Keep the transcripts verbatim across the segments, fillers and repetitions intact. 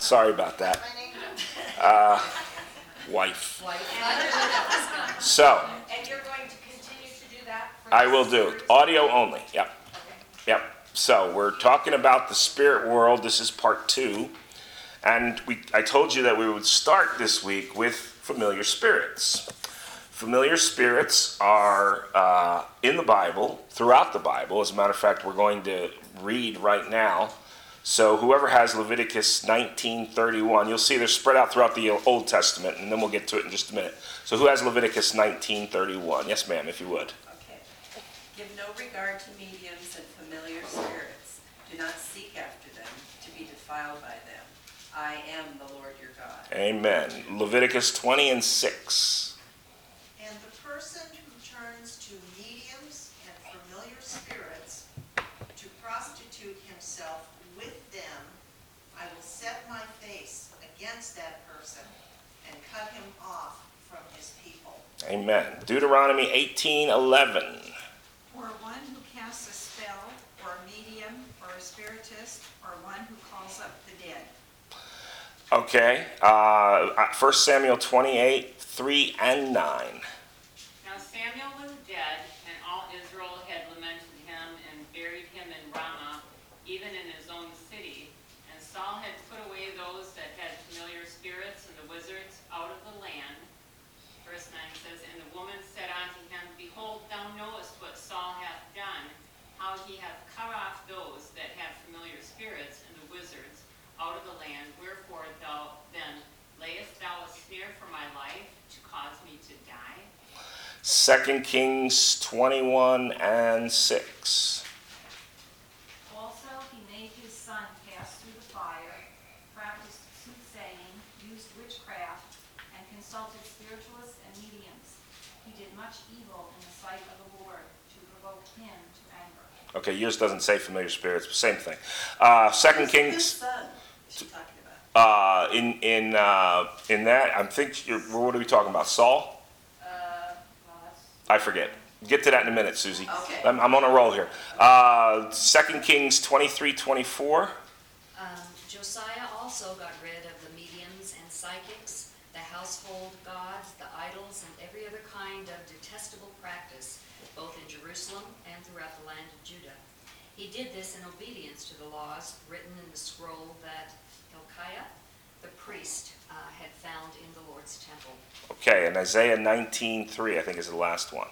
Sorry about that. Uh, wife. So. And you're going to continue to do that? For I will do. Audio only. Yep. Okay. Yep. So we're talking about the spirit world. This is part two. And we, I told you that we would start this week with familiar spirits. Familiar spirits are uh, in the Bible, throughout the Bible. As a matter of fact, we're going to read right now. So whoever has Leviticus nineteen thirty-one, you'll see they're spread out throughout the Old Testament, and then we'll get to it in just a minute. So who has Leviticus nineteen thirty-one? Yes, ma'am, if you would. Okay. Give no regard to mediums and familiar spirits. Do not seek after them to be defiled by them. I am the Lord your God. Amen. Leviticus twenty and six. And the person who turns to mediums and familiar spirits to prostitute himself with them, I will set my face against that person and cut him off from his people. Amen. Deuteronomy eighteen eleven. Or one who casts a spell, or a medium, or a spiritist, or one who calls up the dead. Okay. Uh, First Samuel twenty-eight, three and nine. Now Samuel was dead, and all Israel had lamented him and buried him in Ramah, even in his own city. And Saul had put away those that had familiar spirits and the wizards out of the land. Verse nine says, And the woman said unto him, Behold, thou knowest what Saul hath done, how he hath cut off those that have familiar spirits and the wizards out of the land. Wherefore thou then layest thou a snare for my life to cause me to die? Second Kings twenty-one and six. Also he made his son pass through the fire, practiced soothsaying, used witchcraft, and consulted spiritualists and mediums. He did much evil in the sight of the Lord to provoke him to anger. Okay, yours doesn't say familiar spirits, but same thing. Uh, Second Who's his Kings. son is she talking about? Uh, in in uh, in that, I'm think. You're, what are we talking about? Saul? Uh, well, that's... I forget. Get to that in a minute, Susie. Okay. I'm, I'm on a roll here. Uh, Second Kings twenty-three, twenty-four. Um, Josiah also got rid of the mediums and psychics, the household gods, the idols, and every other kind of detestable practice, both in Jerusalem and throughout the land of Judah. He did this in obedience to the laws written in the scroll that Hilkiah, the priest, uh, had found in the Lord's temple. Okay, and Isaiah nineteen, three, I think is the last one.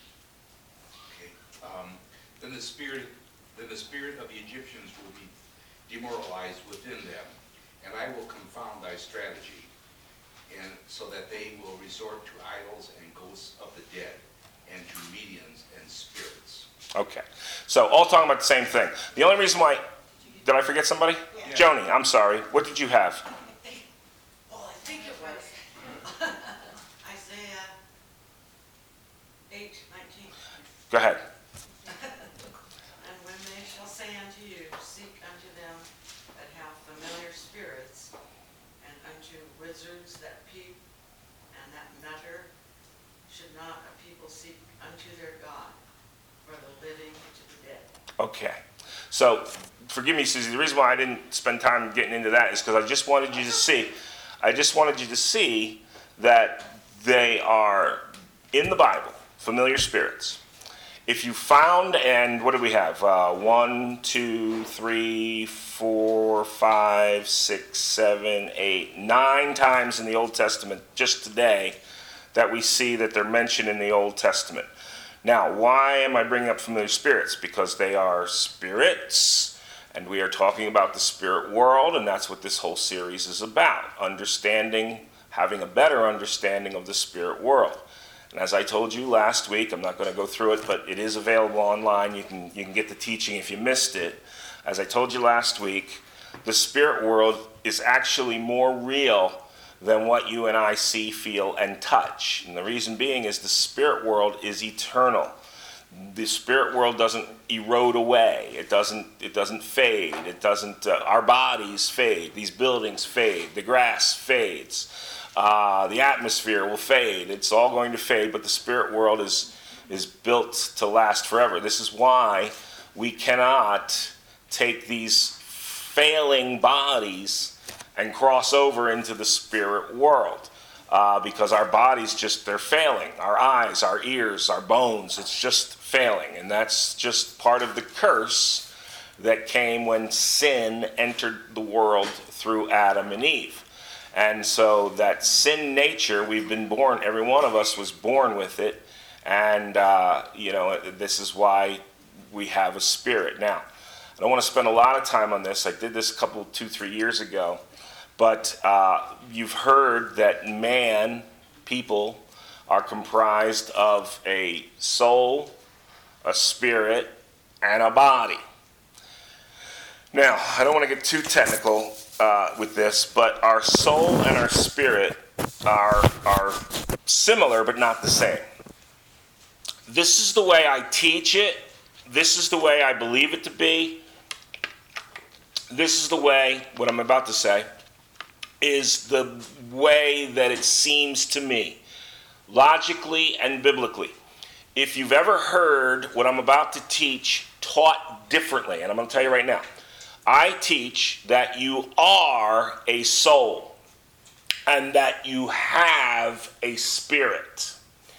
Okay. Um, then the spirit, then the spirit of the Egyptians will be demoralized within them, and I will confound thy strategy, and so that they will resort to idols and ghosts of the dead, and to mediums and spirits. Okay, so all talking about the same thing. The only reason why, did I forget somebody? Yeah. Joni, I'm sorry. What did you have? Well, I think it was Isaiah eight nineteen. Go ahead. And when they shall say unto you, seek unto them that have familiar spirits, and unto wizards that peep, and that mutter, should not a people seek unto their God, for the living and to the dead. Okay. So, forgive me, Susie. The reason why I didn't spend time getting into that is because I just wanted you to see, I just wanted you to see that they are in the Bible, familiar spirits. If you found, and what do we have? Uh, one, two, three, four, five, six, seven, eight, nine times in the Old Testament just today that we see that they're mentioned in the Old Testament. Now, why am I bringing up familiar spirits? Because they are spirits, and we are talking about the spirit world, and that's what this whole series is about, understanding, having a better understanding of the spirit world. And as I told you last week, I'm not going to go through it, but it is available online. You can, you can get the teaching if you missed it. As I told you last week, the spirit world is actually more real than what you and I see, feel, and touch. And the reason being is the spirit world is eternal. The spirit world doesn't erode away. It doesn't, it doesn't fade. It doesn't, uh, our bodies fade. These buildings fade. The grass fades. Uh, the atmosphere will fade. It's all going to fade, but the spirit world is, is built to last forever. This is why we cannot take these failing bodies and cross over into the spirit world. Uh, because our bodies just, they're failing. Our eyes, our ears, our bones, it's just failing. And that's just part of the curse that came when sin entered the world through Adam and Eve. And so that sin nature, we've been born, every one of us was born with it. And, uh, you know, this is why we have a spirit. Now, I don't want to spend a lot of time on this. I did this a couple, two, three years ago. But uh, you've heard that man, people, are comprised of a soul, a spirit, and a body. Now, I don't want to get too technical uh, with this, but our soul and our spirit are, are similar but not the same. This is the way I teach it. This is the way I believe it to be. This is the way, what I'm about to say, is the way that it seems to me, logically and biblically. If you've ever heard what I'm about to teach taught differently, and I'm going to tell you right now, I teach that you are a soul and that you have a spirit.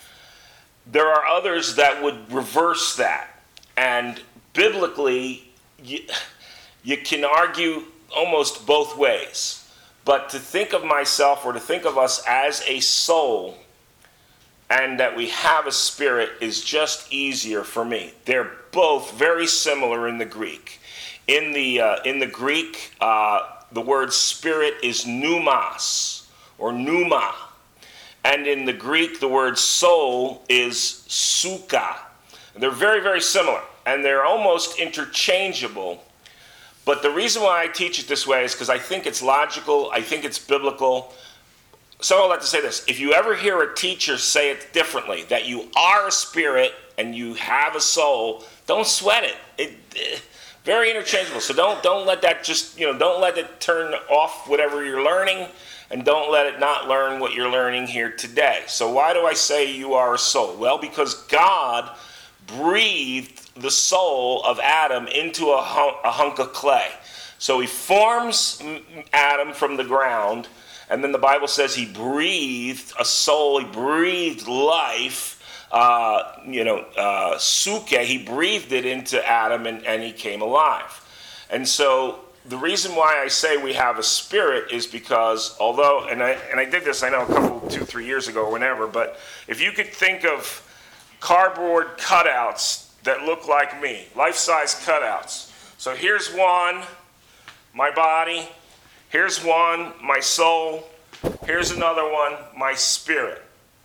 There are others that would reverse that, and biblically, you, you can argue almost both ways. But to think of myself or to think of us as a soul and that we have a spirit is just easier for me. They're both very similar in the Greek. In the, uh, in the Greek, uh, the word spirit is pneumos or pneuma. And in the Greek, the word soul is suka. They're very, very similar. And they're almost interchangeable. But the reason why I teach it this way is because I think it's logical, I think it's biblical. So I'd like to say this. If you ever hear a teacher say it differently, that you are a spirit and you have a soul, don't sweat it. It, it very interchangeable. So don't don't let that just, you know, don't let it turn off whatever you're learning, and don't let it not learn what you're learning here today. So why do I say you are a soul? Well, because God breathed the soul of Adam into a hunk, a hunk of clay. So he forms Adam from the ground, and then the Bible says he breathed a soul, he breathed life, uh, you know, uh, suke, he breathed it into Adam, and, and he came alive. And so the reason why I say we have a spirit is because, although, and I, and I did this, I know, a couple, two, three years ago or whenever, but if you could think of cardboard cutouts that look like me, life-size cutouts. So here's one, my body. Here's one, my soul. Here's another one, my spirit.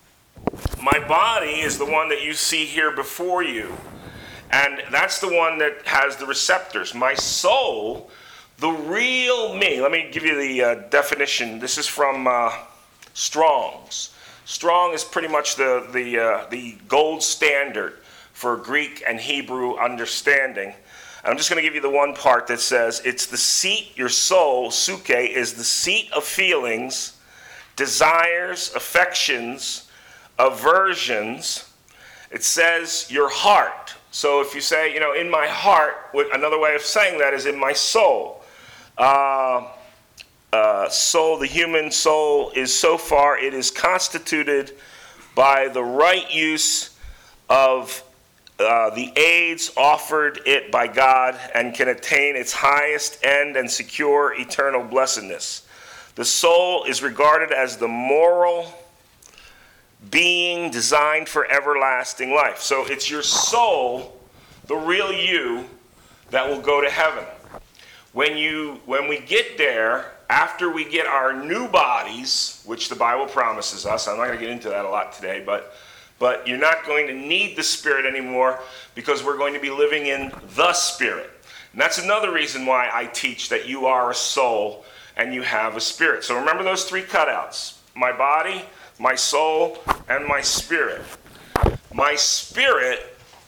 My body is the one that you see here before you. And that's the one that has the receptors. My soul, the real me. Let me give you the uh, definition. This is from uh, Strong's. Strong is pretty much the, the, uh, the gold standard for Greek and Hebrew understanding. I'm just going to give you the one part that says, it's the seat, your soul, suke, is the seat of feelings, desires, affections, aversions. It says your heart. So if you say, you know, in my heart, another way of saying that is in my soul. Uh, uh, soul, the human soul is so far, it is constituted by the right use of Uh, the aids offered it by God, and can attain its highest end and secure eternal blessedness. The soul is regarded as the moral being designed for everlasting life. So it's your soul, the real you, that will go to heaven. When you, when we get there, after we get our new bodies, which the Bible promises us, I'm not going to get into that a lot today, but But you're not going to need the Spirit anymore because we're going to be living in the Spirit. And that's another reason why I teach that you are a soul and you have a spirit. So remember those three cutouts. My body, my soul, and my spirit. My spirit,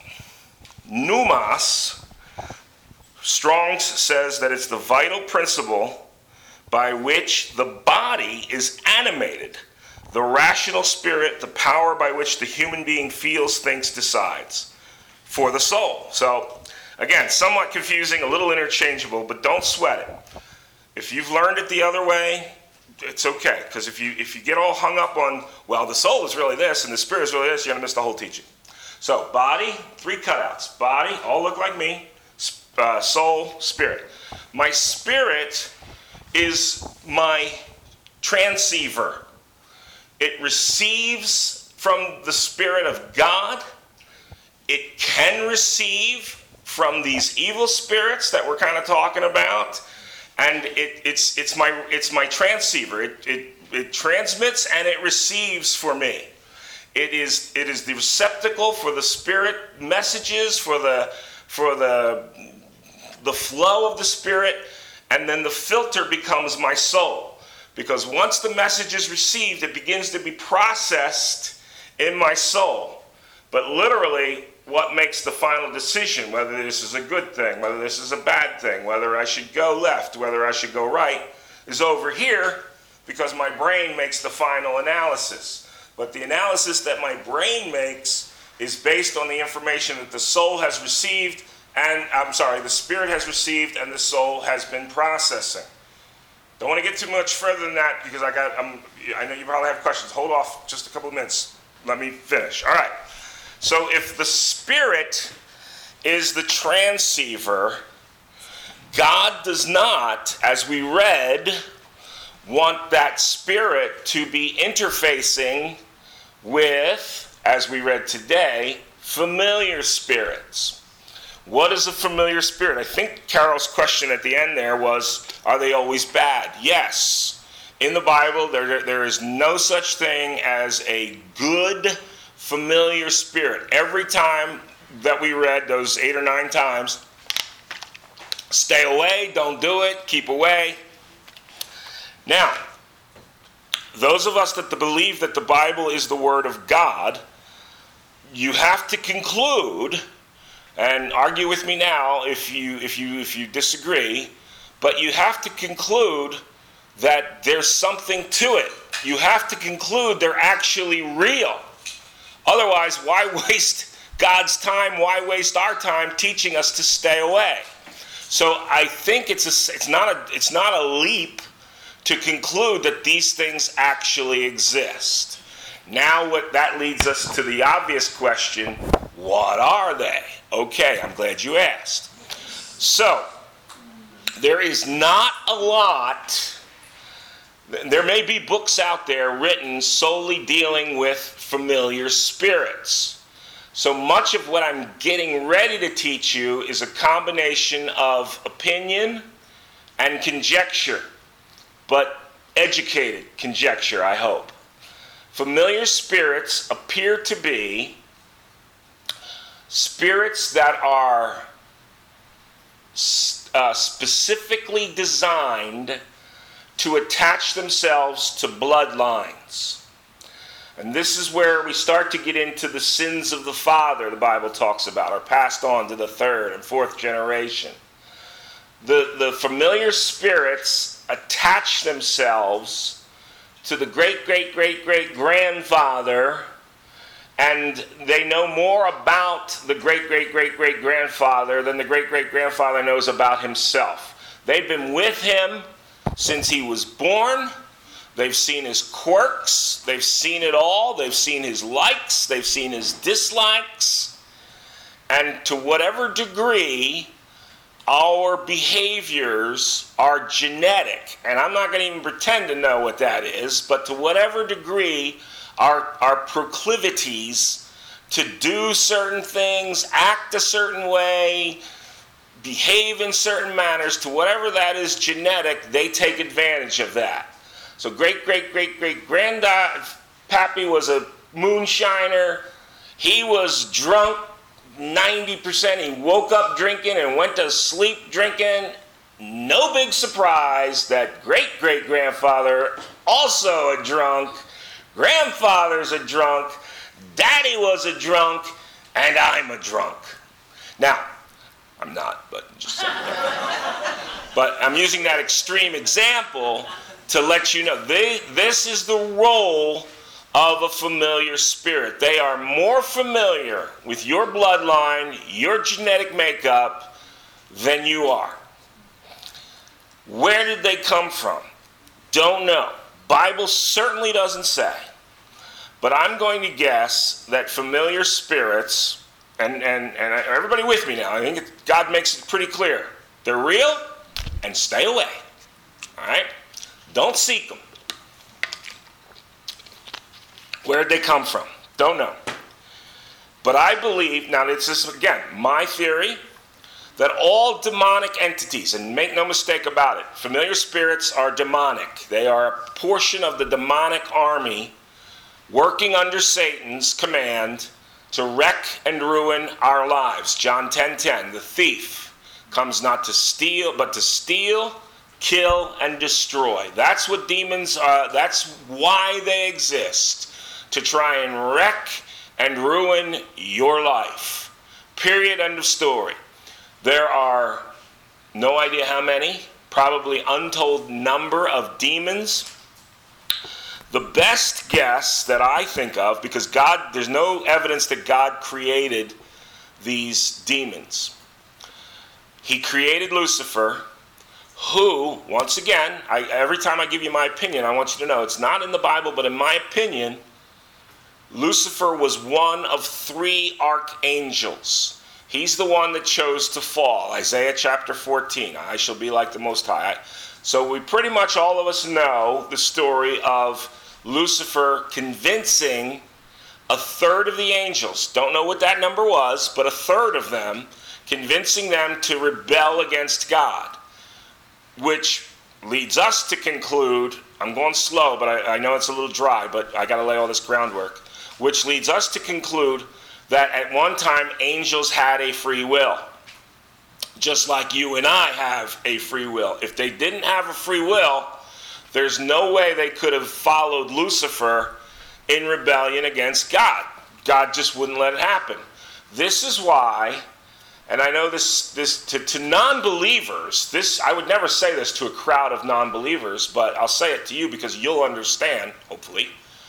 pneumos, Strong's says that it's the vital principle by which the body is animated. The rational spirit, the power by which the human being feels, thinks, decides for the soul. So, again, somewhat confusing, a little interchangeable, but don't sweat it. If you've learned it the other way, it's okay. Because if you if you get all hung up on, well, the soul is really this and the spirit is really this, you're going to miss the whole teaching. So body, three cutouts. Body, all look like me. Uh, soul, spirit. My spirit is my transceiver. It receives from the Spirit of God. It can receive from these evil spirits that we're kind of talking about. And it, it's it's my it's my transceiver. It, it it transmits and it receives for me. It is it is the receptacle for the spirit messages, for the for the the flow of the Spirit, and then the filter becomes my soul. Because once the message is received, it begins to be processed in my soul. But literally, what makes the final decision, whether this is a good thing, whether this is a bad thing, whether I should go left, whether I should go right, is over here, because my brain makes the final analysis. But the analysis that my brain makes is based on the information that the soul has received, and I'm sorry, the spirit has received and the soul has been processing. Don't want to get too much further than that because I got. I'm, I know you probably have questions. Hold off just a couple of minutes. Let me finish. All right. So if the spirit is the transceiver, God does not, as we read, want that spirit to be interfacing with, as we read today, familiar spirits. What is a familiar spirit? I think Carol's question at the end there was, are they always bad? Yes. In the Bible, there, there is no such thing as a good familiar spirit. Every time that we read, those eight or nine times, stay away, don't do it, keep away. Now, those of us that believe that the Bible is the Word of God, you have to conclude, and argue with me now if you if you if you disagree, but you have to conclude that there's something to it. You have to conclude they're actually real. Otherwise, why waste God's time? Why waste our time teaching us to stay away? So I think it's a, it's not a it's not a leap to conclude that these things actually exist. Now what that leads us to the obvious question, what are they? Okay, I'm glad you asked. So, there is not a lot, there may be books out there written solely dealing with familiar spirits. So much of what I'm getting ready to teach you is a combination of opinion and conjecture, but educated conjecture, I hope. Familiar spirits appear to be spirits that are uh, specifically designed to attach themselves to bloodlines. And this is where we start to get into the sins of the father, the Bible talks about, are passed on to the third and fourth generation. The, the familiar spirits attach themselves to the great, great, great, great grandfather, and they know more about the great, great, great, great grandfather than the great, great grandfather knows about himself. They've been with him since he was born. They've seen his quirks. They've seen it all. They've seen his likes. They've seen his dislikes. And to whatever degree our behaviors are genetic, and I'm not going to even pretend to know what that is, but to whatever degree our, our proclivities to do certain things, act a certain way, behave in certain manners, to whatever that is genetic, they take advantage of that. So great, great, great, great granddad Pappy was a moonshiner. He was drunk ninety percent. He woke up drinking and went to sleep drinking. No big surprise that great-great-grandfather, also a drunk, grandfather's a drunk, daddy was a drunk, and I'm a drunk. Now, I'm not, but just saying. But I'm using that extreme example to let you know, they, this is the role of a familiar spirit. They are more familiar with your bloodline, your genetic makeup, than you are. Where did they come from? Don't know. Bible certainly doesn't say. But I'm going to guess that familiar spirits, and, and, and everybody with me now, I think God makes it pretty clear. They're real, and stay away. All right? Don't seek them. Where did they come from? Don't know. But I believe, now this is, again, my theory, that all demonic entities, and make no mistake about it, familiar spirits are demonic. They are a portion of the demonic army working under Satan's command to wreck and ruin our lives. John ten ten, the thief comes not to steal, but to steal, kill, and destroy. That's what demons are. That's why they exist, to try and wreck and ruin your life. Period, end of story. There are no idea how many, probably untold number of demons. The best guess that I think of, because God, there's no evidence that God created these demons. He created Lucifer, who, once again, I, every time I give you my opinion, I want you to know it's not in the Bible, but in my opinion, Lucifer was one of three archangels. He's the one that chose to fall. Isaiah chapter fourteen, I shall be like the Most High. So we pretty much, all of us know the story of Lucifer convincing a third of the angels. Don't know what that number was, but a third of them, convincing them to rebel against God. Which leads us to conclude, I'm going slow, but I, I know it's a little dry, but I got to lay all this groundwork. Which leads us to conclude that at one time angels had a free will. Just like you and I have a free will. If they didn't have a free will, there's no way they could have followed Lucifer in rebellion against God. God just wouldn't let it happen. This is why, and I know this, this to, to non-believers, this, I would never say this to a crowd of non-believers, but I'll say it to you because you'll understand, hopefully.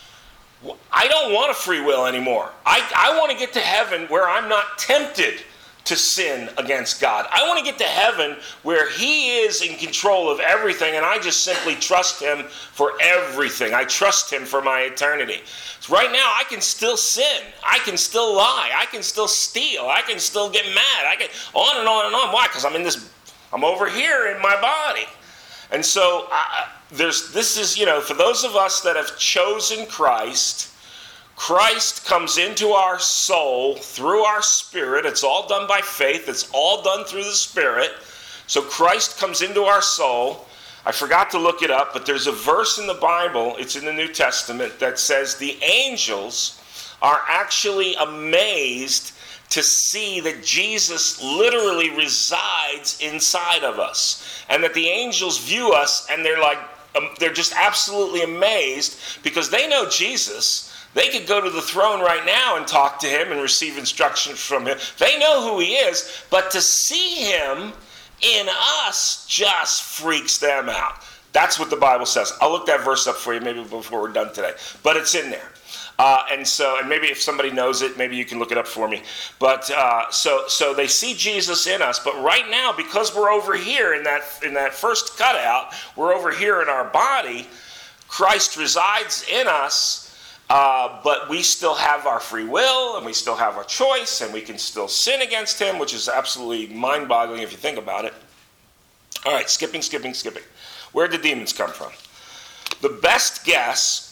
I don't want a free will anymore. I, I want to get to heaven where I'm not tempted to sin against God. I want to get to heaven where He is in control of everything and I just simply trust Him for everything. I trust Him for my eternity. So right now I can still sin. I can still lie. I can still steal. I can still get mad. I can on and on and on. Why? Because I'm in this, I'm over here in my body. And so I, there's this is, you know, for those of us that have chosen Christ, Christ comes into our soul through our spirit. It's all done by faith. It's all done through the Spirit. So Christ comes into our soul. I forgot to look it up, but there's a verse in the Bible, it's in the New Testament, that says the angels are actually amazed to see that Jesus literally resides inside of us. And that the angels view us and they're like, um, they're just absolutely amazed because they know Jesus. They could go to the throne right now and talk to Him and receive instructions from Him. They know who He is, but to see Him in us just freaks them out. That's what the Bible says. I'll look that verse up for you maybe before we're done today. But it's in there. Uh, and so, and maybe if somebody knows it, maybe you can look it up for me. But uh, so, so they see Jesus in us. But right now, because we're over here in that in that first cutout, we're over here in our body. Christ resides in us. Uh, but we still have our free will, and we still have our choice, and we can still sin against Him, which is absolutely mind-boggling if you think about it. All right, skipping, skipping, skipping. Where did demons come from? The best guess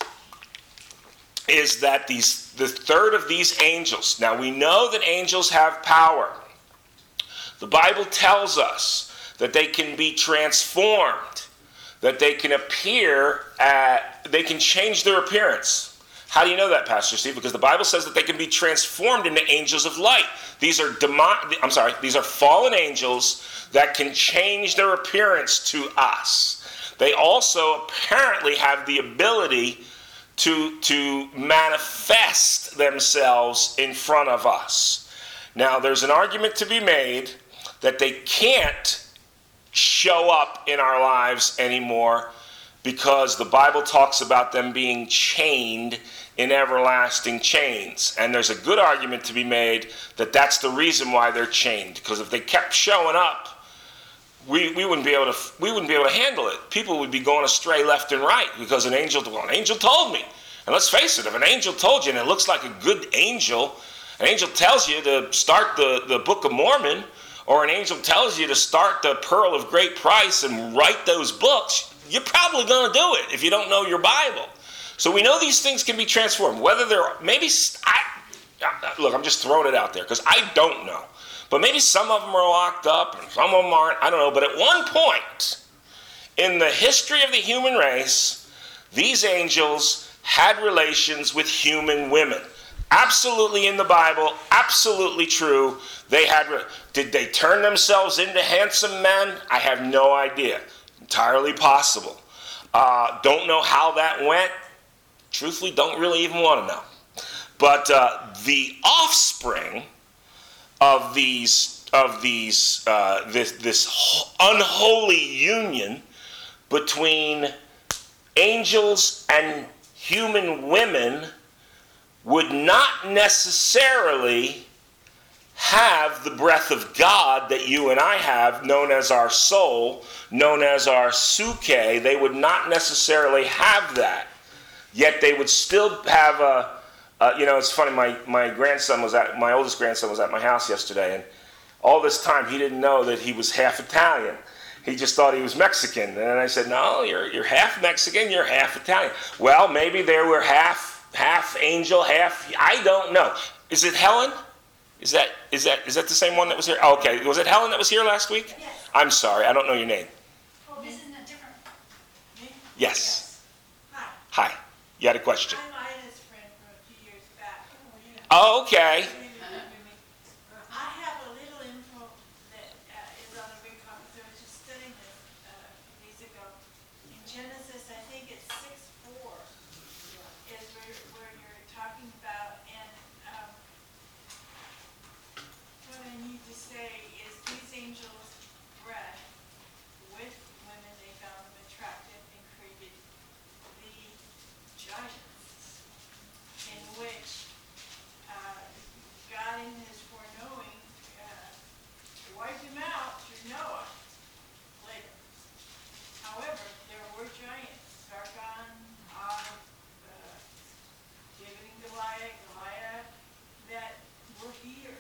is that these the third of these angels. Now, we know that angels have power. The Bible tells us that they can be transformed, that they can appear at, they can change their appearance. How do you know that, Pastor Steve? Because the Bible says that they can be transformed into angels of light. These are demon, I'm sorry, these are fallen angels that can change their appearance to us. They also apparently have the ability to, to manifest themselves in front of us. Now, there's an argument to be made that they can't show up in our lives anymore because the Bible talks about them being chained in everlasting chains. And there's a good argument to be made that that's the reason why they're chained. Because if they kept showing up, we, we wouldn't be able to we wouldn't be able to handle it. People would be going astray left and right because an angel well, an angel told me. And let's face it, if an angel told you and it looks like a good angel, an angel tells you to start the, the Book of Mormon, or an angel tells you to start the Pearl of Great Price and write those books, you're probably going to do it if you don't know your Bible. So we know these things can be transformed. Whether they're, maybe, I, look, I'm just throwing it out there because I don't know. But maybe some of them are locked up and some of them aren't, I don't know. But at one point in the history of the human race, these angels had relations with human women. Absolutely in the Bible, absolutely true. They had, did they turn themselves into handsome men? I have no idea. Entirely possible. Uh, don't know how that went. Truthfully, don't really even want to know. But uh, the offspring of these, of these, uh, this, this unholy union between angels and human women would not necessarily have the breath of God that you and I have, known as our soul, known as our suke. They would not necessarily have that. Yet they would still have a, uh, you know, it's funny, my, my grandson was at, my oldest grandson was at my house yesterday, and all this time he didn't know that he was half Italian. He just thought he was Mexican. And I said, no, you're, you're half Mexican, you're half Italian. Well, maybe they were half, half angel, half, I don't know. Is it Helen? Is that, is that, is that the same one that was here? Oh, okay, was it Helen that was here last week? Yes. I'm sorry, I don't know your name. Oh, this isn't a different. Me? Yes. Hi, Hi, you had a question. I'm Ida's friend from a few years back. Oh, yeah. Oh, okay. I have a little info that uh, is on the Greek copy. I was just studying this uh, days ago. In Genesis, I think it's six four is where, where you're talking about, and um, what I need to say is these angels bred with women they found them attractive and created the giants, in which uh, God in his foreknowing uh, wiped him out through Noah later. However, there were giants, Sargon, Og, uh, David and Goliath, Goliath, that were here.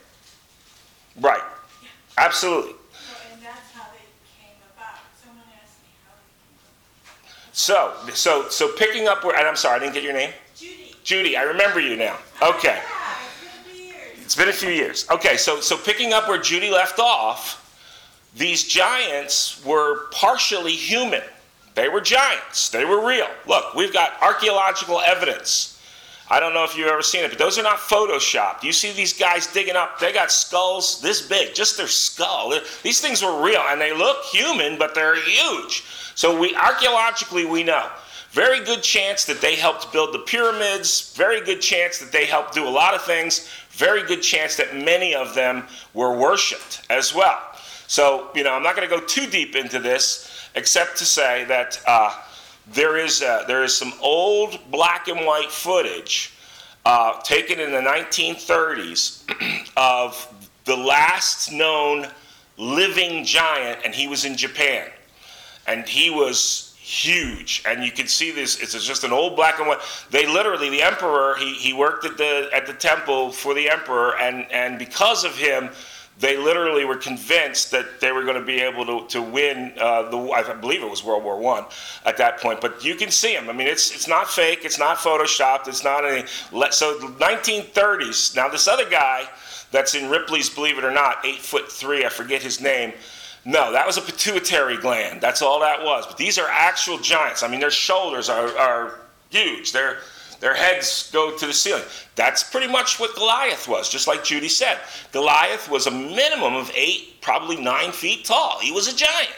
Right, absolutely. So, and that's how they came about. Someone asked me how they came about. So, so, so picking up where, and I'm sorry, I didn't get your name? Judy. Judy, I remember you now. Okay. Yeah, it's been a few years. It's been a few years. Okay, so, so picking up where Judy left off, these giants were partially human. They were giants. They were real. Look, we've got archaeological evidence. I don't know if you've ever seen it, but those are not photoshopped. You see these guys digging up, they got skulls this big, just their skull. These things were real, and they look human, but they're huge. So we archaeologically, we know. Very good chance that they helped build the pyramids. Very good chance that they helped do a lot of things. Very good chance that many of them were worshipped as well. So, you know, I'm not going to go too deep into this, except to say that uh, there is uh, there is some old black and white footage uh, taken in the nineteen thirties of the last known living giant, and he was in Japan, and he was huge. And you can see this. It's just an old black and white. They literally, the emperor, he he worked at the at the temple for the emperor, and and because of him, they literally were convinced that they were going to be able to, to win uh, the, I believe it was World War One at that point. But you can see them. I mean, it's it's not fake. It's not photoshopped. It's not any. So the nineteen thirties. Now this other guy that's in Ripley's, believe it or not, eight foot three. I forget his name. No, that was a pituitary gland. That's all that was. But these are actual giants. I mean, their shoulders are, are huge. They're Their heads go to the ceiling. That's pretty much what Goliath was, just like Judy said. Goliath was a minimum of eight, probably nine feet tall. He was a giant.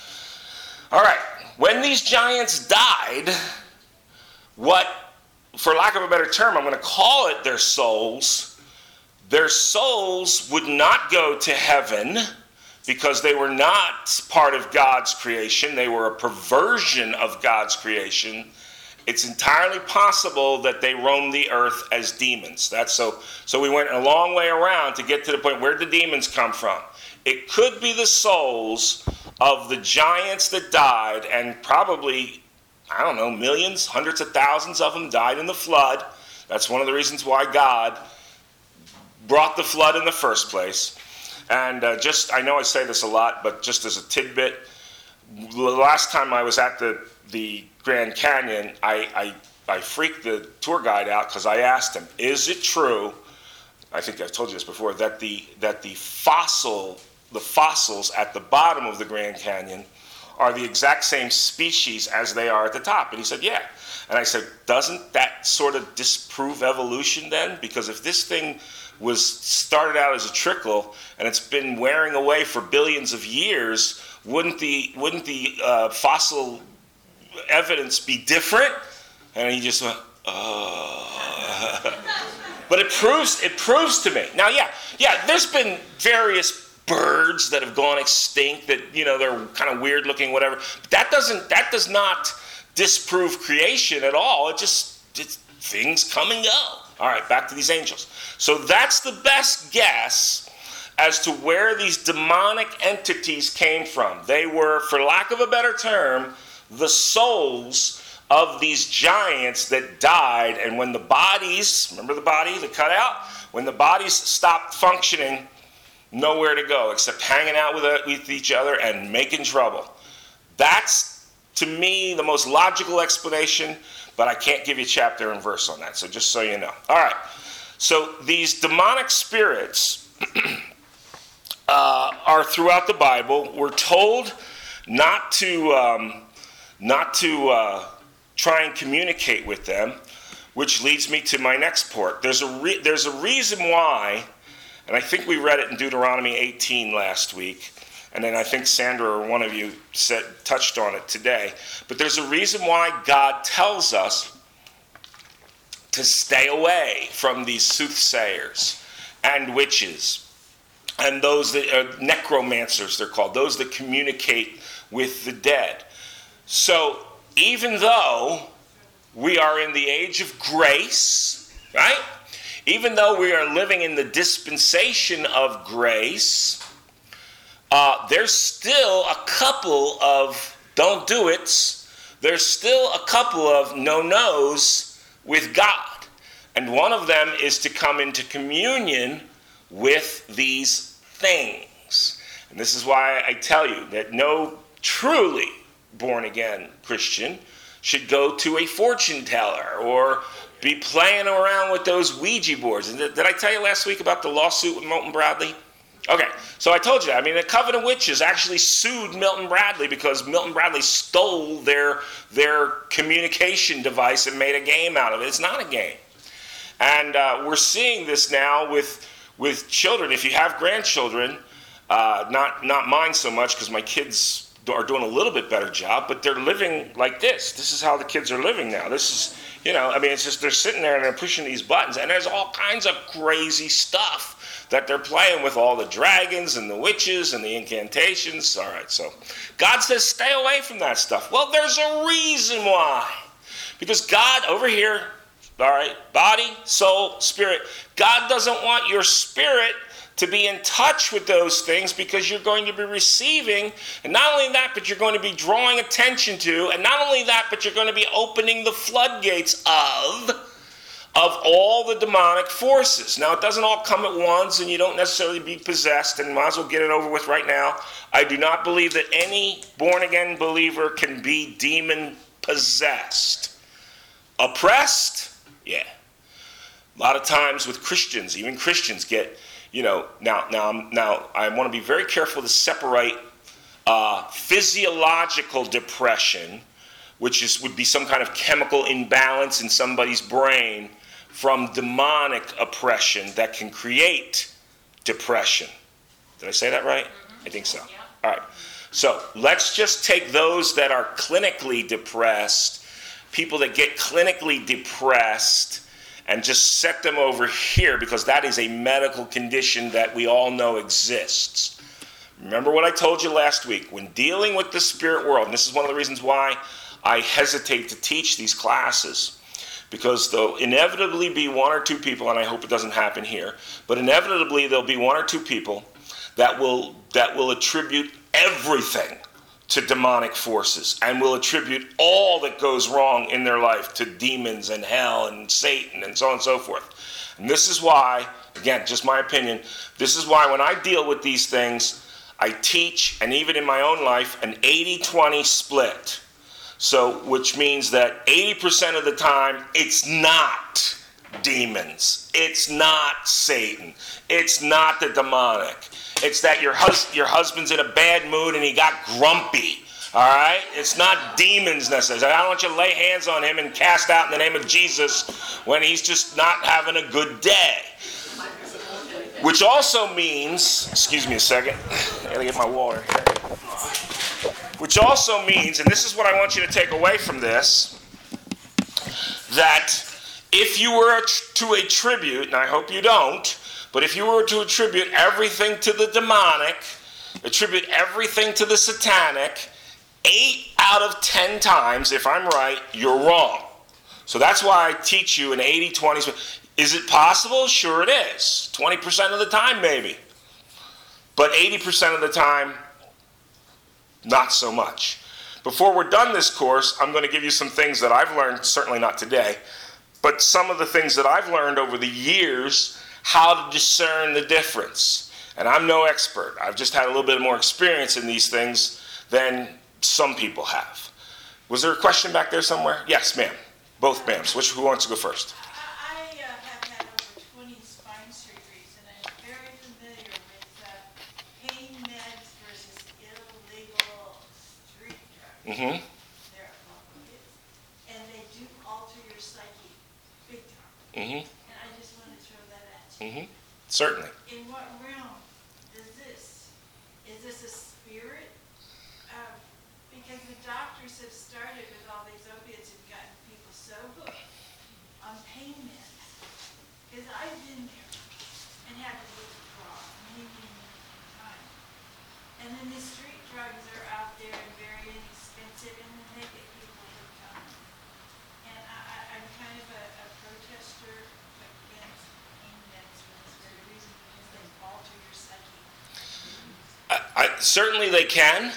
All right, when these giants died, what, for lack of a better term, I'm going to call it their souls, their souls would not go to heaven because they were not part of God's creation. They were a perversion of God's creation. It's entirely possible that they roamed the earth as demons. That's so. So we went a long way around to get to the point. Where did the demons come from? It could be the souls of the giants that died, and probably, I don't know, millions, hundreds of thousands of them died in the flood. That's one of the reasons why God brought the flood in the first place. And uh, just, I know I say this a lot, but just as a tidbit, the last time I was at the, the Grand Canyon, I, I, I freaked the tour guide out because I asked him, is it true, I think I've told you this before, that the, that the fossil, the fossils at the bottom of the Grand Canyon are the exact same species as they are at the top? And he said, yeah. And I said, doesn't that sort of disprove evolution then? Because if this thing was started out as a trickle and it's been wearing away for billions of years, wouldn't the wouldn't the uh, fossil evidence be different? And he just went, oh. But it proves it proves to me. Now, yeah, yeah, there's been various birds that have gone extinct that, you know, they're kind of weird looking, whatever. But that doesn't that does not disprove creation at all. It just it's, things come and go. All right, back to these angels. So that's the best guess as to where these demonic entities came from. They were, for lack of a better term, the souls of these giants that died. And when the bodies, remember the body, the cutout? When the bodies stopped functioning, nowhere to go except hanging out with, uh, with each other and making trouble. That's, to me, the most logical explanation, but I can't give you chapter and verse on that, so just so you know. All right, so these demonic spirits uh, are throughout the Bible. We're told not to, um, not to uh, try and communicate with them, which leads me to my next point. There's a, re- there's a reason why, and I think we read it in Deuteronomy eighteen last week, and then I think Sandra or one of you said, touched on it today. But there's a reason why God tells us to stay away from these soothsayers and witches and those that are necromancers, they're called, those that communicate with the dead. So even though we are in the age of grace, right? Even though we are living in the dispensation of grace, Uh, there's still a couple of don't do it's. There's still a couple of no-nos with God. And one of them is to come into communion with these things. And this is why I tell you that no truly born-again Christian should go to a fortune teller or be playing around with those Ouija boards. And did I tell you last week about the lawsuit with Milton Bradley? Okay, so I told you that. I mean, the Covenant Witches actually sued Milton Bradley because Milton Bradley stole their, their communication device and made a game out of it. It's not a game. And uh, we're seeing this now with, with children. If you have grandchildren, uh, not, not mine so much because my kids are doing a little bit better job, but they're living like this. This is how the kids are living now. This is, you know, I mean, it's just they're sitting there and they're pushing these buttons, and there's all kinds of crazy stuff that they're playing with, all the dragons and the witches and the incantations. All right, so God says stay away from that stuff. Well, there's a reason why. Because God, over here, all right, body, soul, spirit, God doesn't want your spirit to be in touch with those things because you're going to be receiving, and not only that, but you're going to be drawing attention to, and not only that, but you're going to be opening the floodgates of of all the demonic forces. Now, it doesn't all come at once, and you don't necessarily be possessed, and might as well get it over with right now. I do not believe that any born-again believer can be demon-possessed. Oppressed? Yeah. A lot of times with Christians, even Christians get, you know, now, now, now I want to be very careful to separate uh, physiological depression, which is would be some kind of chemical imbalance in somebody's brain, from demonic oppression that can create depression. Did I say that right? Mm-hmm. I think so. Yeah. All right. So let's just take those that are clinically depressed, people that get clinically depressed, and just set them over here because that is a medical condition that we all know exists. Remember what I told you last week. When dealing with the spirit world, and this is one of the reasons why I hesitate to teach these classes, because there'll inevitably be one or two people, and I hope it doesn't happen here, but inevitably there'll be one or two people that will that will attribute everything to demonic forces and will attribute all that goes wrong in their life to demons and hell and Satan and so on and so forth. And this is why, again, just my opinion, this is why when I deal with these things, I teach, and even in my own life, an eighty twenty split. So, which means that eighty percent of the time, it's not demons. It's not Satan. It's not the demonic. It's that your, hus- your husband's in a bad mood and he got grumpy. All right? It's not demons necessarily. I don't want you to lay hands on him and cast out in the name of Jesus when he's just not having a good day. Which also means, excuse me a second, I gotta get my water here. Which also means, and this is what I want you to take away from this, that if you were to attribute, and I hope you don't, but if you were to attribute everything to the demonic, attribute everything to the satanic, eight out of ten times, if I'm right, you're wrong. So that's why I teach you an eighty twenty. Is it possible? Sure it is. twenty percent of the time, maybe. But eighty percent of the time, not so much. Before we're done this course, I'm going to give you some things that I've learned, certainly not today, but some of the things that I've learned over the years, how to discern the difference. And I'm no expert. I've just had a little bit more experience in these things than some people have. Was there a question back there somewhere? Yes, ma'am. Both ma'ams. Which, who wants to go first? I uh, have had over twenty spine surgeries, and I'm very familiar with uh, pain meds versus illegal street drugs. Mm-hmm. They're opiates, and they do alter your psyche big time. Mm-hmm. And I just want to throw that at you. Mm-hmm. Certainly. In what realm is this? Is this a spirit? Uh, because the doctors have started with all these opiates and gotten people so hooked on pain meds. Because I've been there and had to withdraw many, many, many times. And then the street drugs are out there and very inexpensive, and then they get people hooked on them. And I, I, I'm kind of a, a protester against pain meds for this very reason, because they alter your psyche. I, I, certainly they can.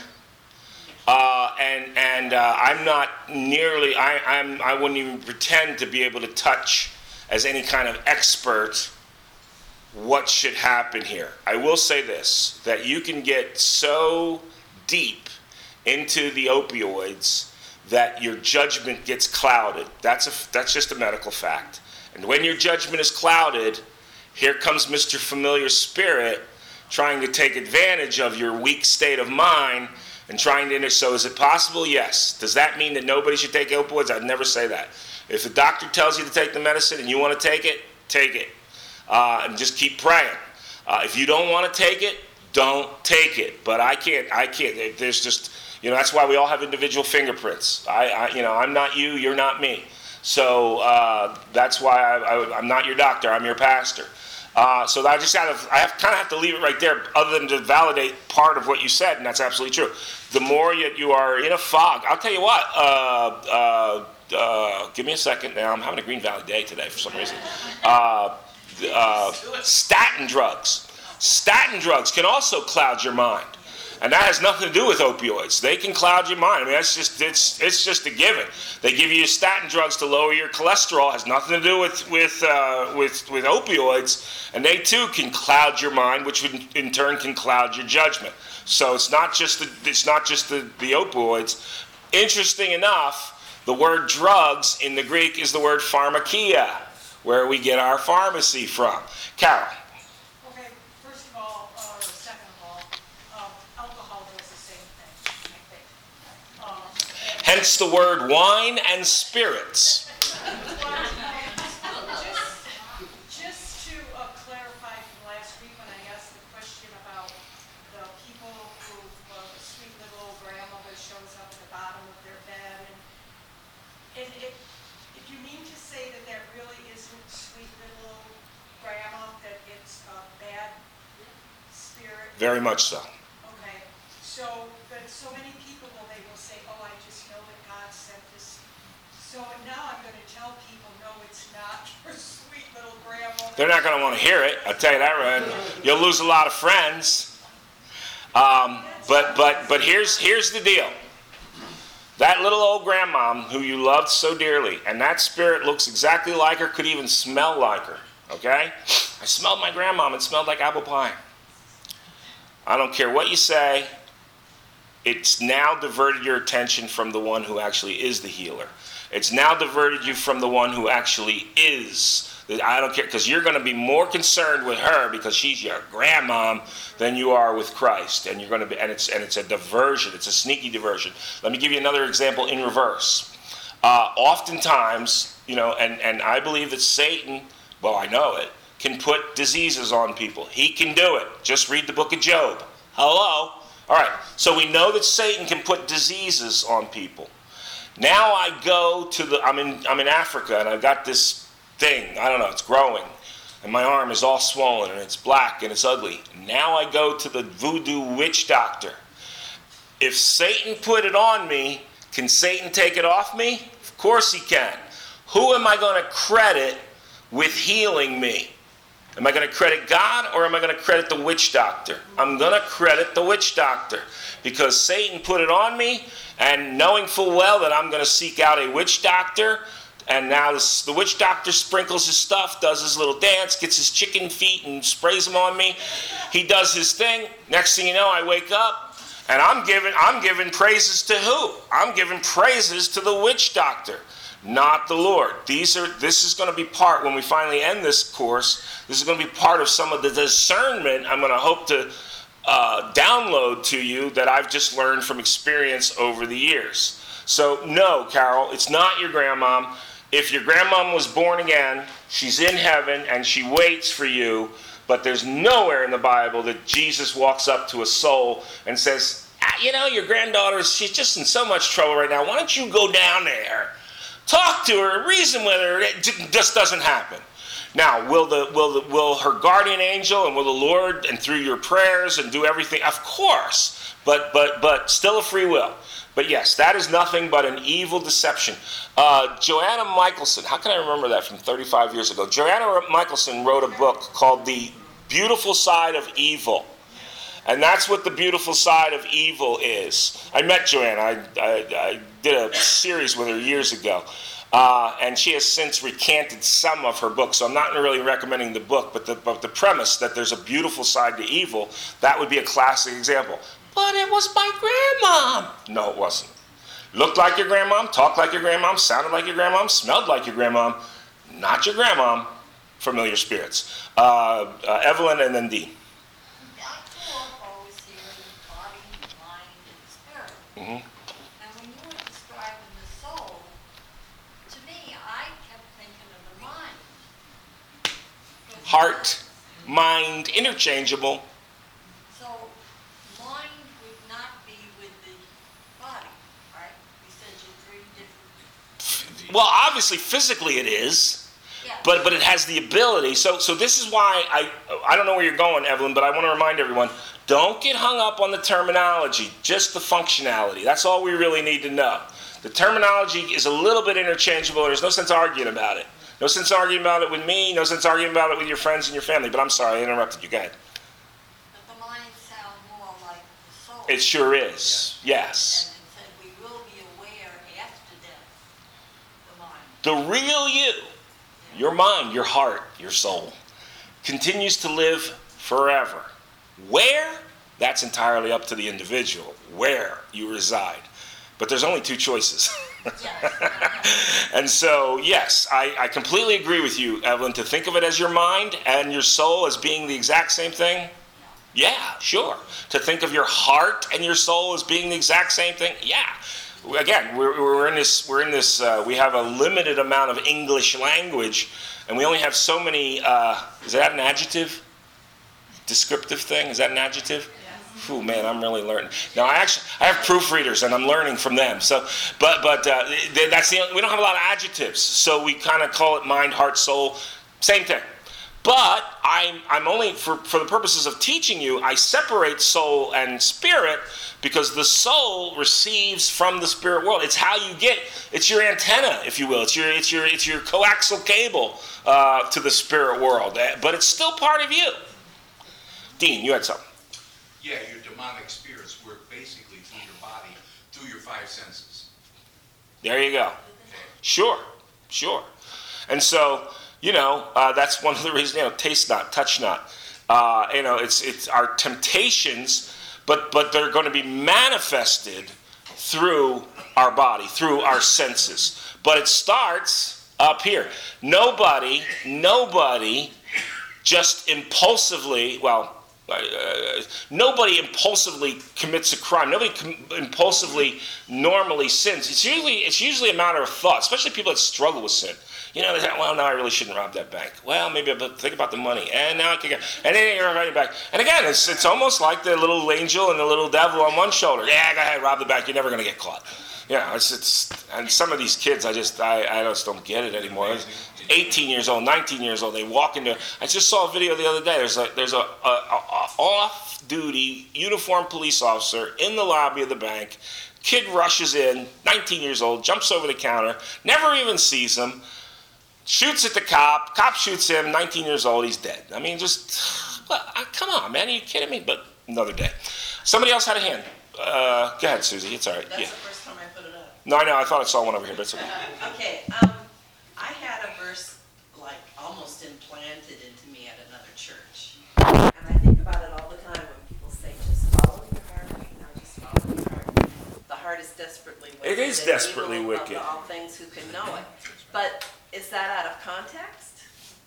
Uh, and and uh, I'm not nearly, I, I'm, I wouldn't even pretend to be able to touch as any kind of expert what should happen here. I will say this, that you can get so deep into the opioids that your judgment gets clouded. That's a, that's just a medical fact. And when your judgment is clouded, here comes Mister Familiar Spirit trying to take advantage of your weak state of mind and trying to inter- so is it possible? Yes. Does that mean that nobody should take opioids? I'd never say that. If the doctor tells you to take the medicine and you want to take it, take it. Uh, and just keep praying. Uh, if you don't want to take it, don't take it. But I can't, I can't. There's just, you know, that's why we all have individual fingerprints. I, I you know, I'm not you, you're not me. So uh, that's why I, I, I'm not your doctor, I'm your pastor. Uh, so I just kind of, I have, kind of have to leave it right there, other than to validate part of what you said, and that's absolutely true. The more you, you are in a fog, I'll tell you what, uh, uh, uh, give me a second now, I'm having a Green Valley day today for some reason. Uh, uh, statin drugs. Statin drugs can also cloud your mind. And that has nothing to do with opioids. They can cloud your mind. I mean, that's just, it's it's just a given. They give you statin drugs to lower your cholesterol. It has nothing to do with with uh, with with opioids, and they too can cloud your mind, which in, in turn can cloud your judgment. So it's not just the it's not just the, the opioids. Interesting enough, the word drugs in the Greek is the word pharmakia, where we get our pharmacy from. Carol. Okay, first of all, or second of all, um, alcohol does the same thing, I think. Um, Hence the word wine and spirits. Just, just to uh, clarify from last week when I asked the question about the people who, uh, the sweet little grandmother shows up at the bottom of their bed, and, and if, if you mean to say that that really isn't sweet little grandma, that it's a bad spirit? Very much so. Okay, so, but so many people, will they will say, oh, I just know that God sent this. So now I'm gonna tell people, no, it's not your sweet little grandma. They're not going to want to hear it. I'll tell you that, right? You'll lose a lot of friends. Um, but but but here's here's the deal. That little old grandmom who you loved so dearly, and that spirit looks exactly like her, could even smell like her. Okay? I smelled my grandmom. It smelled like apple pie. I don't care what you say. It's now diverted your attention from the one who actually is the healer. It's now diverted you from the one who actually is. I don't care, because you're going to be more concerned with her because she's your grandmom than you are with Christ. And you're going to be, and it's and it's a diversion. It's a sneaky diversion. Let me give you another example in reverse. Uh, oftentimes, you know, and and I believe that Satan, well, I know it, can put diseases on people. He can do it. Just read the book of Job. Hello. All right. So we know that Satan can put diseases on people. Now I go to the. I'm in. I'm in Africa, and I've got this thing, I don't know, it's growing, and my arm is all swollen, and it's black, and it's ugly. Now I go to the voodoo witch doctor. If Satan put it on me, can Satan take it off me? Of course he can. Who am I going to credit with healing me? Am I going to credit God, or am I going to credit the witch doctor? I'm going to credit the witch doctor, because Satan put it on me, and knowing full well that I'm going to seek out a witch doctor. And now this, the witch doctor sprinkles his stuff, does his little dance, gets his chicken feet and sprays them on me. He does his thing. Next thing you know, I wake up and I'm giving I'm giving praises to who? I'm giving praises to the witch doctor, not the Lord. These are this is going to be part, when we finally end this course, this is going to be part of some of the discernment I'm going to hope to uh, download to you that I've just learned from experience over the years. So no, Carol, it's not your grandmom. If your grandmom was born again, she's in heaven and she waits for you, but there's nowhere in the Bible that Jesus walks up to a soul and says, ah, you know, your granddaughter, she's just in so much trouble right now. Why don't you go down there, talk to her, reason with her? It just doesn't happen. Now, will the will the, will her guardian angel and will the Lord, and through your prayers and do everything? Of course, but but but still a free will. But yes, that is nothing but an evil deception. Uh, Joanna Michelson, how can I remember that from thirty-five years ago? Joanna Michelson wrote a book called The Beautiful Side of Evil. And that's what the beautiful side of evil is. I met Joanna. I, I, I did a series with her years ago. Uh, and she has since recanted some of her books. So I'm not really recommending the book, but the, but the premise that there's a beautiful side to evil, that would be a classic example. But it was my grandmom. No, it wasn't. Looked like your grandmom, talked like your grandmom, sounded like your grandmom, smelled like your grandmom. Not your grandmom. Familiar spirits. Uh, uh, Evelyn and then Dee. I grew up always hearing body, mind, and spirit. Mm-hmm. And when you were describing the soul, to me, I kept thinking of the mind. Heart, mind, interchangeable. So, mind would not be with the body, right? You said you three different. Well, obviously, physically it is. Yeah. But but it has the ability. So so this is why I I don't know where you're going, Evelyn, but I want to remind everyone, don't get hung up on the terminology, just the functionality. That's all we really need to know. The terminology is a little bit interchangeable. There's no sense arguing about it. No sense arguing about it with me. No sense arguing about it with your friends and your family. But I'm sorry, I interrupted you. Go ahead. But the mind sounds more like the soul. It sure is. Yes. And it said we will be aware after death, the mind. The real you, your mind, your heart, your soul, continues to live forever. Where? That's entirely up to the individual, where you reside. But there's only two choices. And so, yes, I, I completely agree with you, Evelyn, to think of it as your mind and your soul as being the exact same thing. Yeah, sure. To think of your heart and your soul as being the exact same thing. Yeah. Again, we're, we're in this, we're in this, uh, we have a limited amount of English language, and we only have so many, uh, is that an adjective? Descriptive thing? Is that an adjective? Yes. Ooh, man, I'm really learning. Now, I actually, I have proofreaders, and I'm learning from them. So, but, but uh, that's the, we don't have a lot of adjectives, so we kind of call it mind, heart, soul, same thing. But I'm, I'm only, for, for the purposes of teaching you, I separate soul and spirit because the soul receives from the spirit world. It's how you get, it's your antenna, if you will. It's your, it's your, it's your coaxial cable uh, to the spirit world. But it's still part of you. Dean, you had something. Yeah, your demonic spirits work basically through your body, through your five senses. There you go. Okay. Sure, sure. And so, you know, uh, that's one of the reasons, you know, taste not, touch not. Uh, you know, it's it's our temptations, but but they're going to be manifested through our body, through our senses. But it starts up here. Nobody, nobody just impulsively, well, Uh, nobody impulsively commits a crime. Nobody com- impulsively normally sins. It's usually it's usually a matter of thought, especially people that struggle with sin. You know, they say, well, no, I really shouldn't rob that bank. Well, maybe I'll think about the money, and now I can get, and then you're right back. And again, it's it's almost like the little angel and the little devil on one shoulder. Yeah, go ahead, rob the bank. You're never going to get caught. You know, it's it's and some of these kids, I just I, I just don't get it anymore. eighteen years old, nineteen years old, they walk into. I just saw a video the other day. There's a there's a, a, a off-duty uniformed police officer in the lobby of the bank. Kid rushes in, nineteen years old, jumps over the counter, never even sees him, shoots at the cop. Cop shoots him, nineteen years old, he's dead. I mean, just well, come on, man, are you kidding me? But another day. Somebody else had a hand. Uh, go ahead, Susie. It's all right. That's Yeah. the first time I put it up. No, I know. I thought I saw one over here, but it's okay. Okay, um, I had a verse like almost implanted into me at another church. And I think about it all the time when people say, just follow your heart, you know, just follow your heart. The heart is desperately wicked. It is and desperately evil above wicked. all things, who can know it. But is that out of context?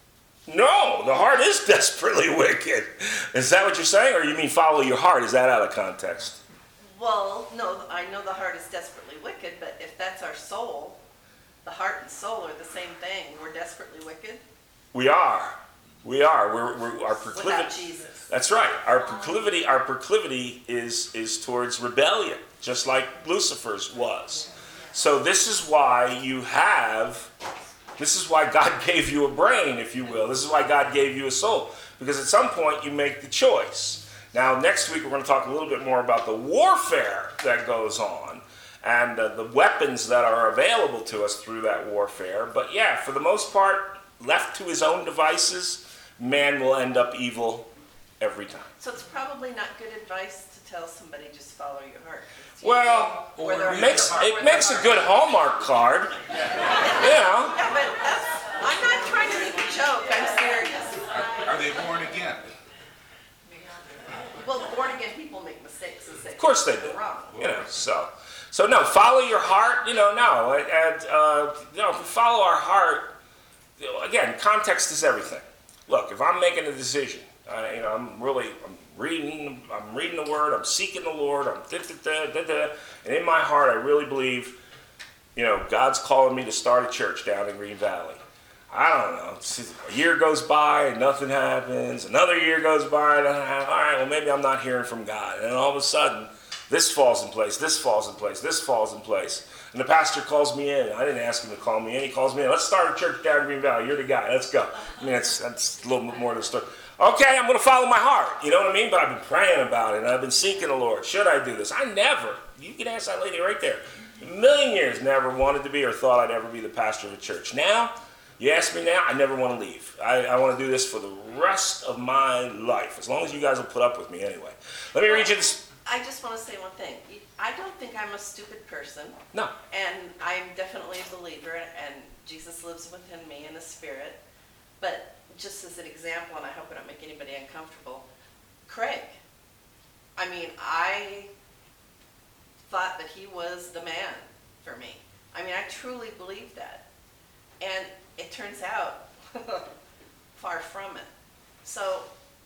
No, the heart is desperately wicked. Is that what you're saying, or you mean follow your heart? Is that out of context? Well, no, I know the heart is desperately wicked, but if that's our soul, the heart and soul are the same thing. We're desperately wicked We are. We are. We're, we're our proclivity. without Jesus. That's right. Our proclivity. Our proclivity is is towards rebellion, just like Lucifer's was. So this is why you have. This is why God gave you a brain, if you will. This is why God gave you a soul, because at some point you make the choice. Now, next week we're going to talk a little bit more about the warfare that goes on and uh, the weapons that are available to us through that warfare. But yeah, for the most part, left to his own devices, man will end up evil every time. So it's probably not good advice to tell somebody just follow your heart. It's Well, usually where their it makes, heart- it where makes their a good Hallmark card. You know. Yeah, but that's, I'm not trying to make a joke, I'm serious. Are they born again? Well, born again people make mistakes and say. Of course they they're do. wrong. You know, so so no, follow your heart. You know, no, and uh, you know, follow our heart. You know, again, context is everything. Look, if I'm making a decision, uh, you know, I'm really, I'm reading, I'm reading the Word, I'm seeking the Lord, I'm da, da, da, da, da, and in my heart, I really believe, you know, God's calling me to start a church down in Green Valley. I don't know. A year goes by and nothing happens. Another year goes by and nothing happens. All right, well, maybe I'm not hearing from God. And then all of a sudden, this falls in place, this falls in place, this falls in place. And the pastor calls me in. I didn't ask him to call me in. He calls me in. Let's start a church down in Green Valley. You're the guy. Let's go. I mean, that's, that's a little bit more to the story. Okay, I'm going to follow my heart. You know what I mean? But I've been praying about it, and I've been seeking the Lord. Should I do this? I never. You can ask that lady right there. A million years never wanted to be or thought I'd ever be the pastor of a church. Now, you ask me now, I never want to leave. I, I want to do this for the rest of my life, as long as you guys will put up with me anyway. Let me read you this. I just want to say one thing. I don't think I'm a stupid person, No. and I'm definitely a believer, and Jesus lives within me in the Spirit. But just as an example, and I hope I don't make anybody uncomfortable, Craig. I mean, I thought that he was the man for me. I mean, I truly believed that. And it turns out, far from it. So,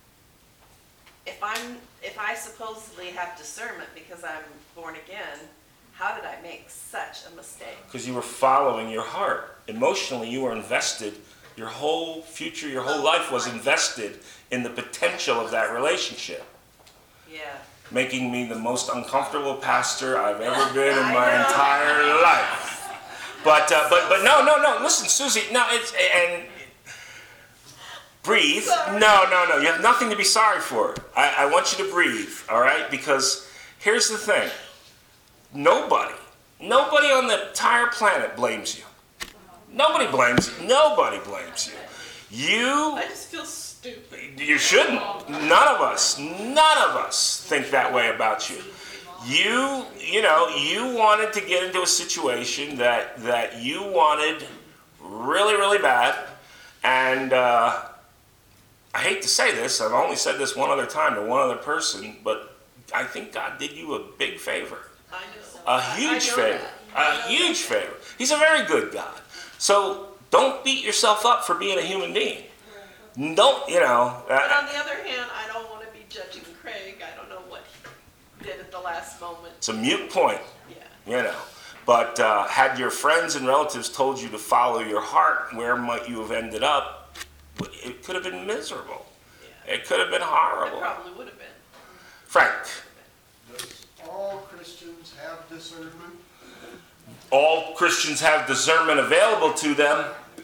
if I'm, if I supposedly have discernment because I'm born again, how did I make such a mistake? Because you were following your heart. Emotionally, you were invested. Your whole future, your whole life was invested in the potential of that relationship. Yeah. Making me the most uncomfortable pastor I've ever been in my entire life. But uh, but but no no no. Listen, Susie. No, it's and breathe. No no no. You have nothing to be sorry for. I, I want you to breathe. All right. Because here's the thing. Nobody, nobody on the entire planet blames you. Nobody blames you. Nobody blames you. You I just feel stupid. You shouldn't. None of us, none of us think that way about you. You, you know, you wanted to get into a situation that that you wanted really, really bad, and uh, I hate to say this. I've only said this one other time to one other person, but I think God did you a big favor, I know. a huge I know favor, that. a huge favor. He's a very good God. So don't beat yourself up for being a human being. Don't, you know. But Uh, on the other hand, I don't want to be judging Craig. I don't know what he did at the last moment. it's a mute point, Yeah. you know. But uh, had your friends and relatives told you to follow your heart, where might you have ended up? It could have been miserable. Yeah. It could have been It horrible. probably would have been. Frank, Does all Christians have discernment? all Christians have discernment available to them.